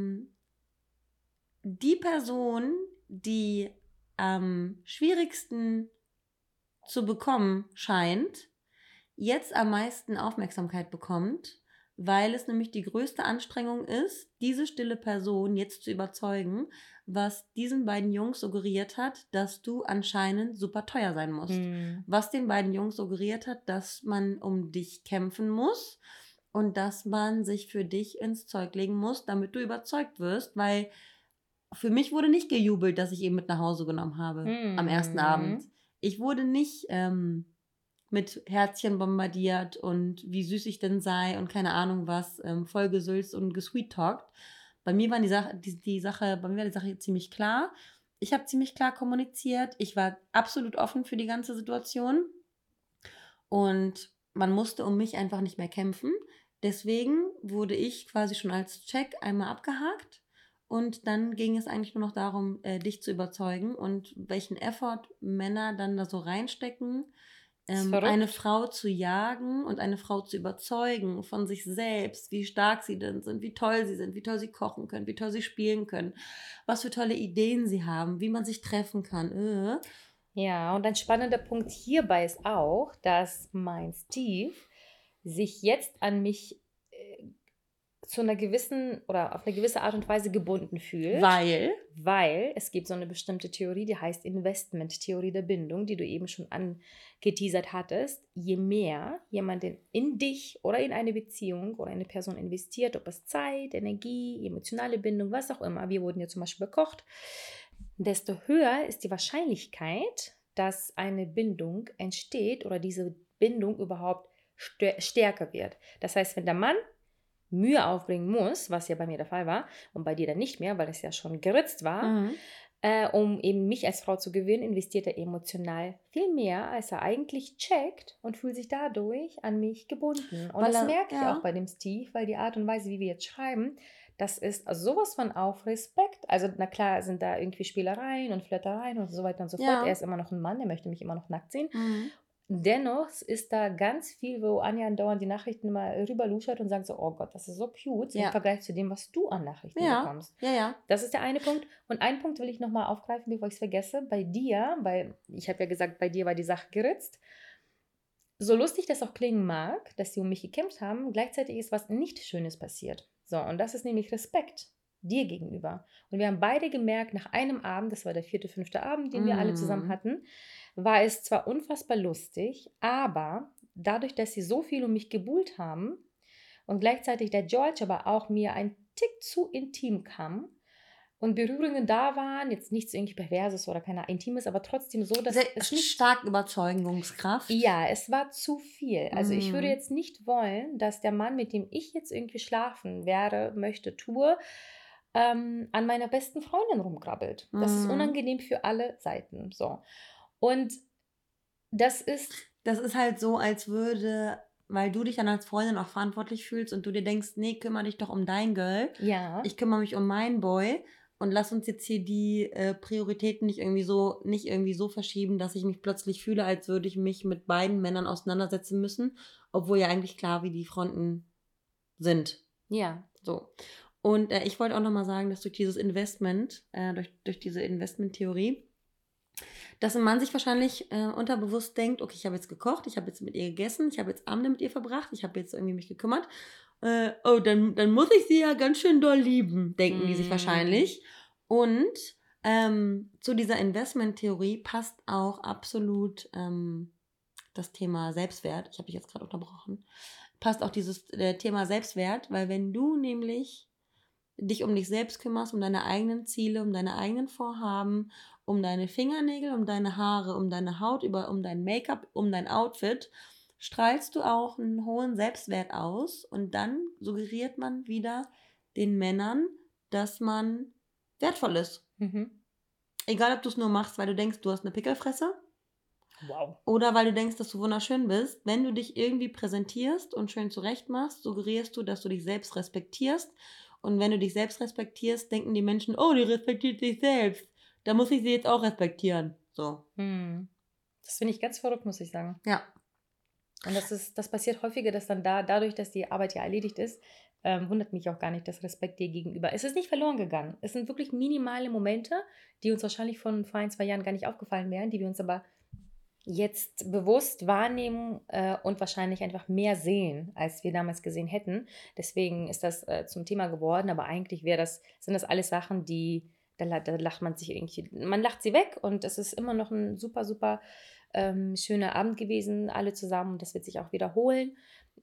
die Person, die am schwierigsten zu bekommen scheint, jetzt am meisten Aufmerksamkeit bekommt, weil es nämlich die größte Anstrengung ist, diese stille Person jetzt zu überzeugen, was diesen beiden Jungs suggeriert hat, dass du anscheinend super teuer sein musst. Mhm. Was den beiden Jungs suggeriert hat, dass man um dich kämpfen muss und dass man sich für dich ins Zeug legen muss, damit du überzeugt wirst, weil für mich wurde nicht gejubelt, dass ich ihn mit nach Hause genommen habe am ersten Abend. Ich wurde nicht mit Herzchen bombardiert und wie süß ich denn sei und keine Ahnung was, voll gesülzt und gesweet-talkt. Bei mir war die Sache ziemlich klar. Ich habe ziemlich klar kommuniziert. Ich war absolut offen für die ganze Situation. Und man musste um mich einfach nicht mehr kämpfen. Deswegen wurde ich quasi schon als Check einmal abgehakt. Und dann ging es eigentlich nur noch darum, dich zu überzeugen und welchen Effort Männer dann da so reinstecken, eine Frau zu jagen und eine Frau zu überzeugen von sich selbst, wie stark sie denn sind, wie toll sie kochen können, wie toll sie spielen können, was für tolle Ideen sie haben, wie man sich treffen kann. Ja, und ein spannender Punkt hierbei ist auch, dass mein Steve sich jetzt an mich zu einer gewissen oder auf eine gewisse Art und Weise gebunden fühlt. Weil es gibt so eine bestimmte Theorie, die heißt Investment-Theorie der Bindung, die du eben schon angeteasert hattest. Je mehr jemand in dich oder in eine Beziehung oder eine Person investiert, ob es Zeit, Energie, emotionale Bindung, was auch immer, wir wurden ja zum Beispiel bekocht, desto höher ist die Wahrscheinlichkeit, dass eine Bindung entsteht oder diese Bindung überhaupt stärker wird. Das heißt, wenn der Mann Mühe aufbringen muss, was ja bei mir der Fall war und bei dir dann nicht mehr, weil es ja schon geritzt war, um eben mich als Frau zu gewinnen, investiert er emotional viel mehr, als er eigentlich checkt und fühlt sich dadurch an mich gebunden. Und das merke ich auch bei dem Steve, weil die Art und Weise, wie wir jetzt schreiben, das ist also sowas von auf Respekt. Also na klar sind da irgendwie Spielereien und Flirtereien und so weiter und so fort. Er ist immer noch ein Mann, der möchte mich immer noch nackt sehen. Dennoch ist da ganz viel, wo Anja andauernd die Nachrichten immer rüberluschert und sagt so, oh Gott, das ist so cute im Vergleich zu dem, was du an Nachrichten bekommst. Das ist der eine Punkt. Und einen Punkt will ich nochmal aufgreifen, bevor ich es vergesse. Bei dir, weil ich habe ja gesagt, bei dir war die Sache geritzt. So lustig das auch klingen mag, dass sie um mich gekämpft haben, gleichzeitig ist was nicht Schönes passiert. So, und das ist nämlich Respekt dir gegenüber. Und wir haben beide gemerkt, nach einem Abend, das war der 4., 5. Abend, den wir alle zusammen hatten, war es zwar unfassbar lustig, aber dadurch, dass sie so viel um mich gebuhlt haben und gleichzeitig der George aber auch mir ein Tick zu intim kam und Berührungen da waren, jetzt nichts irgendwie Perverses oder keine Intimes, aber trotzdem so, dass es nicht stark Überzeugungskraft. Ja, es war zu viel. Also ich würde jetzt nicht wollen, dass der Mann, mit dem ich jetzt irgendwie schlafen werde, tue, an meiner besten Freundin rumkrabbelt. Das ist unangenehm für alle Seiten. So. Und das ist halt so, als würde, weil du dich dann als Freundin auch verantwortlich fühlst und du dir denkst, nee, kümmere dich doch um dein Girl. Ja. Ich kümmere mich um meinen Boy und lass uns jetzt hier die Prioritäten nicht irgendwie so verschieben, dass ich mich plötzlich fühle, als würde ich mich mit beiden Männern auseinandersetzen müssen, obwohl ja eigentlich klar, wie die Fronten sind. Ja. So. Und ich wollte auch nochmal sagen, dass durch dieses Investment, durch diese Investment-Theorie, dass ein Mann sich wahrscheinlich unterbewusst denkt, okay, ich habe jetzt gekocht, ich habe jetzt mit ihr gegessen, ich habe jetzt Abende mit ihr verbracht, ich habe jetzt irgendwie mich gekümmert. Dann muss ich sie ja ganz schön doll lieben, denken die sich wahrscheinlich. Und zu dieser Investment-Theorie passt auch absolut das Thema Selbstwert. Ich habe dich jetzt gerade unterbrochen. Passt auch dieses Thema Selbstwert, weil wenn du nämlich dich um dich selbst kümmerst, um deine eigenen Ziele, um deine eigenen Vorhaben, um deine Fingernägel, um deine Haare, um deine Haut, um dein Make-up, um dein Outfit strahlst du auch einen hohen Selbstwert aus und dann suggeriert man wieder den Männern, dass man wertvoll ist. Egal, ob du es nur machst, weil du denkst, du hast eine Pickelfresse. Wow. Oder weil du denkst, dass du wunderschön bist. Wenn du dich irgendwie präsentierst und schön zurecht machst, suggerierst du, dass du dich selbst respektierst. Und wenn du dich selbst respektierst, denken die Menschen, oh, die respektiert sich selbst. Da muss ich sie jetzt auch respektieren. So. Das finde ich ganz verrückt, muss ich sagen. Ja. Und das passiert häufiger, dass dann dadurch, dass die Arbeit ja erledigt ist, wundert mich auch gar nicht, dass Respekt dir gegenüber. Es ist nicht verloren gegangen. Es sind wirklich minimale Momente, die uns wahrscheinlich vor 1, 2 Jahren gar nicht aufgefallen wären, die wir uns aber jetzt bewusst wahrnehmen und wahrscheinlich einfach mehr sehen, als wir damals gesehen hätten. Deswegen ist das zum Thema geworden, aber eigentlich sind das alles Sachen, da lacht man sich irgendwie, man lacht sie weg und es ist immer noch ein super, super schöner Abend gewesen, alle zusammen, und das wird sich auch wiederholen,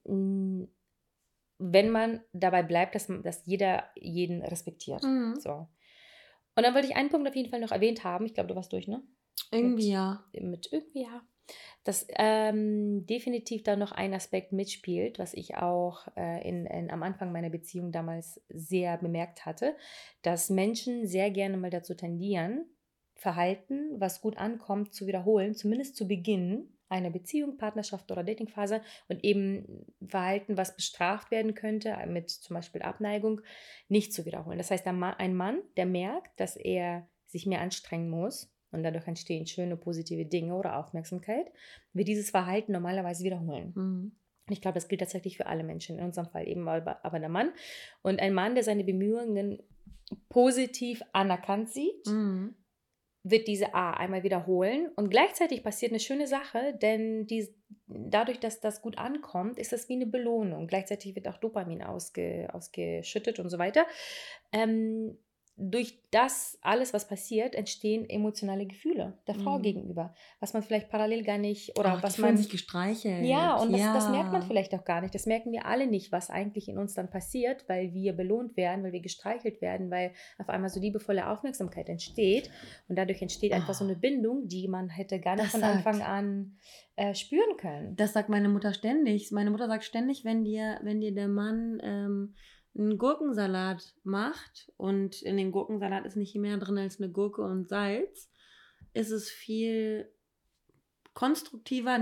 wenn man dabei bleibt, dass jeder jeden respektiert. So. Und dann wollte ich einen Punkt auf jeden Fall noch erwähnt haben. Ich glaube, du warst durch, ne? Irgendwie ja. Mit irgendwie ja. Dass definitiv da noch ein Aspekt mitspielt, was ich auch am Anfang meiner Beziehung damals sehr bemerkt hatte, dass Menschen sehr gerne mal dazu tendieren, Verhalten, was gut ankommt, zu wiederholen, zumindest zu Beginn einer Beziehung, Partnerschaft oder Datingphase, und eben Verhalten, was bestraft werden könnte, mit zum Beispiel Abneigung, nicht zu wiederholen. Das heißt, ein Mann, der merkt, dass er sich mehr anstrengen muss, und dadurch entstehen schöne, positive Dinge oder Aufmerksamkeit, wird dieses Verhalten normalerweise wiederholen. Und ich glaube, das gilt tatsächlich für alle Menschen, in unserem Fall eben aber der Mann. Und ein Mann, der seine Bemühungen positiv anerkannt sieht, wird diese einmal wiederholen. Und gleichzeitig passiert eine schöne Sache, denn dadurch, dass das gut ankommt, ist das wie eine Belohnung. Gleichzeitig wird auch Dopamin ausgeschüttet und so weiter. Durch das alles, was passiert, entstehen emotionale Gefühle der Frau gegenüber, was man vielleicht parallel gar nicht, oder was man sich gestreichelt. Ja, und das merkt man vielleicht auch gar nicht. Das merken wir alle nicht, was eigentlich in uns dann passiert, weil wir belohnt werden, weil wir gestreichelt werden, weil auf einmal so liebevolle Aufmerksamkeit entsteht, und dadurch entsteht einfach so eine Bindung, die man hätte gar nicht von Anfang an spüren können. Das sagt meine Mutter ständig. Meine Mutter sagt ständig, wenn dir der Mann einen Gurkensalat macht und in dem Gurkensalat ist nicht mehr drin als eine Gurke und Salz, ist es viel konstruktiver,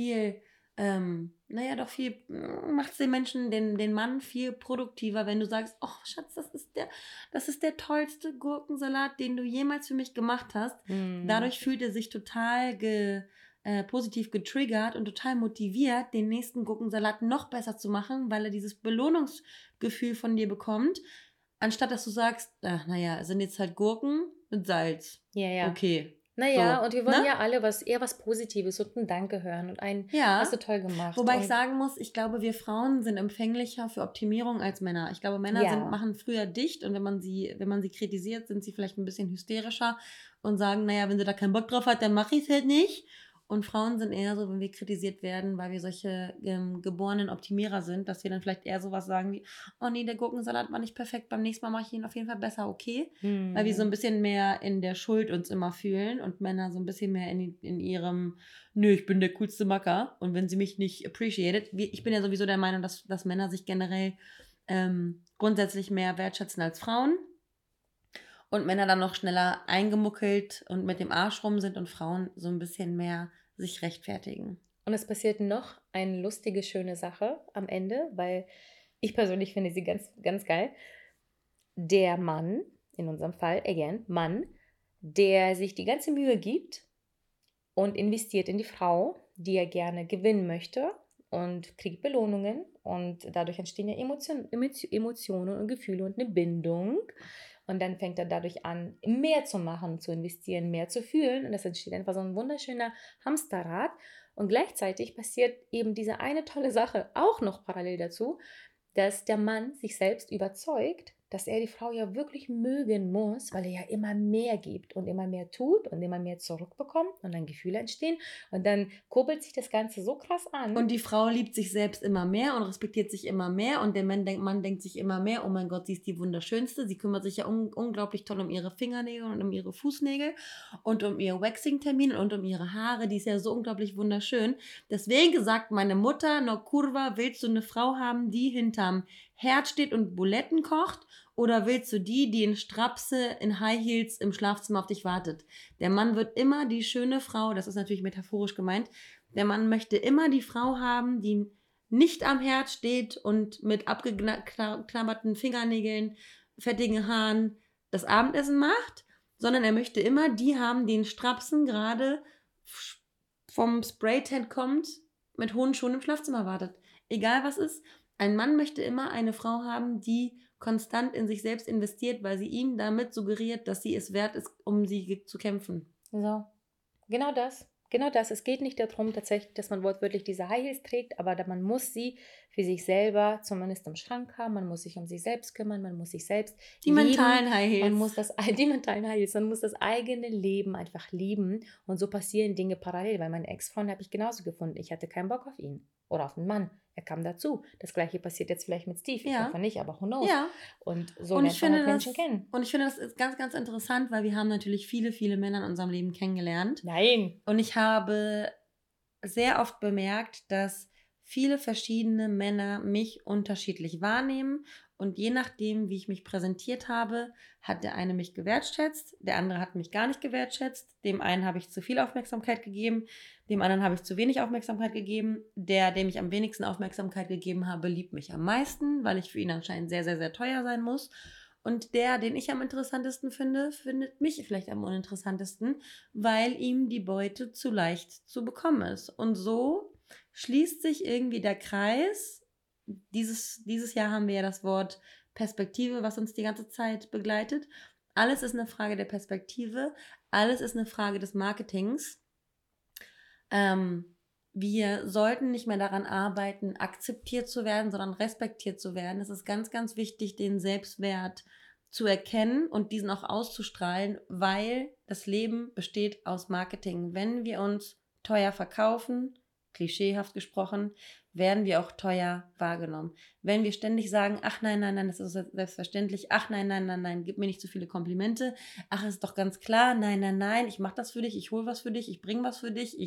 macht es den Menschen, den Mann viel produktiver, wenn du sagst, oh Schatz, das ist der tollste Gurkensalat, den du jemals für mich gemacht hast. Dadurch fühlt er sich total positiv getriggert und total motiviert, den nächsten Gurkensalat noch besser zu machen, weil er dieses Belohnungsgefühl von dir bekommt, anstatt dass du sagst, sind jetzt halt Gurken mit Salz. Ja. Okay. Naja, so, und wir wollen ja alle eher was Positives und ein Danke hören und hast du toll gemacht. Wobei ich sagen muss, ich glaube, wir Frauen sind empfänglicher für Optimierung als Männer. Ich glaube, Männer machen früher dicht, und wenn man sie kritisiert, sind sie vielleicht ein bisschen hysterischer und sagen, wenn sie da keinen Bock drauf hat, dann mache ich es halt nicht. Und Frauen sind eher so, wenn wir kritisiert werden, weil wir solche geborenen Optimierer sind, dass wir dann vielleicht eher sowas sagen wie, oh nee, der Gurkensalat war nicht perfekt, beim nächsten Mal mache ich ihn auf jeden Fall besser, okay? Weil wir so ein bisschen mehr in der Schuld uns immer fühlen und Männer so ein bisschen mehr in ihrem, nö, ich bin der coolste Macker, und wenn sie mich nicht appreciated, ich bin ja sowieso der Meinung, dass Männer sich generell grundsätzlich mehr wertschätzen als Frauen. Und Männer dann noch schneller eingemuckelt und mit dem Arsch rum sind und Frauen so ein bisschen mehr sich rechtfertigen. Und es passiert noch eine lustige, schöne Sache am Ende, weil ich persönlich finde sie ganz, ganz geil. Der Mann, in unserem Fall, Mann, der sich die ganze Mühe gibt und investiert in die Frau, die er gerne gewinnen möchte, und kriegt Belohnungen, und dadurch entstehen ja Emotionen und Gefühle und eine Bindung. Und dann fängt er dadurch an, mehr zu machen, zu investieren, mehr zu fühlen. Und es entsteht einfach so ein wunderschöner Hamsterrad. Und gleichzeitig passiert eben diese eine tolle Sache auch noch parallel dazu, dass der Mann sich selbst überzeugt, dass er die Frau ja wirklich mögen muss, weil er ja immer mehr gibt und immer mehr tut und immer mehr zurückbekommt und dann Gefühle entstehen und dann kurbelt sich das Ganze so krass an. Und die Frau liebt sich selbst immer mehr und respektiert sich immer mehr und der Mann denkt sich immer mehr, oh mein Gott, sie ist die Wunderschönste, sie kümmert sich ja unglaublich toll um ihre Fingernägel und um ihre Fußnägel und um ihr Waxing-Termin und um ihre Haare, die ist ja so unglaublich wunderschön. Deswegen sagt meine Mutter, no kurva, willst du eine Frau haben, die hinterm Herd steht und Buletten kocht, oder willst du die in Strapse, in High Heels im Schlafzimmer auf dich wartet? Der Mann wird immer die schöne Frau, das ist natürlich metaphorisch gemeint, der Mann möchte immer die Frau haben, die nicht am Herd steht und mit abgeklammerten Fingernägeln, fettigen Haaren das Abendessen macht, sondern er möchte immer die haben, die in Strapsen gerade vom Spraytan kommt, mit hohen Schuhen im Schlafzimmer wartet. Egal was ist, ein Mann möchte immer eine Frau haben, die konstant in sich selbst investiert, weil sie ihm damit suggeriert, dass sie es wert ist, um sie zu kämpfen. So, genau das. Genau das. Es geht nicht darum tatsächlich, dass man wortwörtlich diese High Heels trägt, aber man muss sie für sich selber zumindest im Schrank haben. Man muss sich um sich selbst kümmern. Man muss sich selbst die lieben. Mentalen High Heels. Die mentalen High Heels. Man muss das eigene Leben einfach lieben. Und so passieren Dinge parallel. Weil meine Ex-Freund habe ich genauso gefunden. Ich hatte keinen Bock auf ihn oder auf einen Mann. Er kam dazu. Das Gleiche passiert jetzt vielleicht mit Steve. Ich hoffe nicht, aber who knows. Ja. Und so lernt man halt Menschen kennen. Und ich finde, das ist ganz, ganz interessant, weil wir haben natürlich viele, viele Männer in unserem Leben kennengelernt. Nein. Und ich habe sehr oft bemerkt, dass viele verschiedene Männer mich unterschiedlich wahrnehmen. Und je nachdem, wie ich mich präsentiert habe, hat der eine mich gewertschätzt, der andere hat mich gar nicht gewertschätzt. Dem einen habe ich zu viel Aufmerksamkeit gegeben, dem anderen habe ich zu wenig Aufmerksamkeit gegeben. Der, dem ich am wenigsten Aufmerksamkeit gegeben habe, liebt mich am meisten, weil ich für ihn anscheinend sehr, sehr, sehr teuer sein muss. Und der, den ich am interessantesten finde, findet mich vielleicht am uninteressantesten, weil ihm die Beute zu leicht zu bekommen ist. Und so schließt sich irgendwie der Kreis. Dieses Jahr haben wir ja das Wort Perspektive, was uns die ganze Zeit begleitet. Alles ist eine Frage der Perspektive. Alles ist eine Frage des Marketings. Wir sollten nicht mehr daran arbeiten, akzeptiert zu werden, sondern respektiert zu werden. Es ist ganz, ganz wichtig, den Selbstwert zu erkennen und diesen auch auszustrahlen, weil das Leben besteht aus Marketing. Wenn wir uns teuer verkaufen, klischeehaft gesprochen, werden wir auch teuer wahrgenommen. Wenn wir ständig sagen, ach nein, das ist selbstverständlich, ach nein, gib mir nicht zu viele Komplimente, ach, ist doch ganz klar, nein, ich mache das für dich, ich hole was für dich, ich bringe was für dich,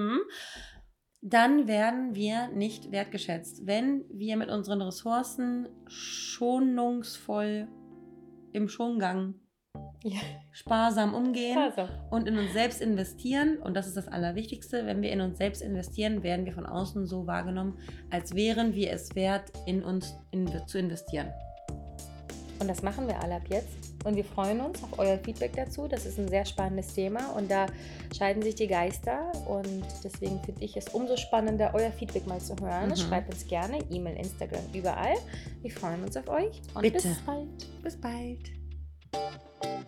dann werden wir nicht wertgeschätzt. Wenn wir mit unseren Ressourcen schonungsvoll im Schongang sparsam umgehen und in uns selbst investieren, und das ist das Allerwichtigste, wenn wir in uns selbst investieren, werden wir von außen so wahrgenommen, als wären wir es wert, in uns zu investieren. Und das machen wir alle ab jetzt. Und wir freuen uns auf euer Feedback dazu. Das ist ein sehr spannendes Thema und da scheiden sich die Geister. Und deswegen finde ich es umso spannender, euer Feedback mal zu hören. Schreibt uns gerne, E-Mail, Instagram, überall. Wir freuen uns auf euch und Bitte. bis bald. Bis bald.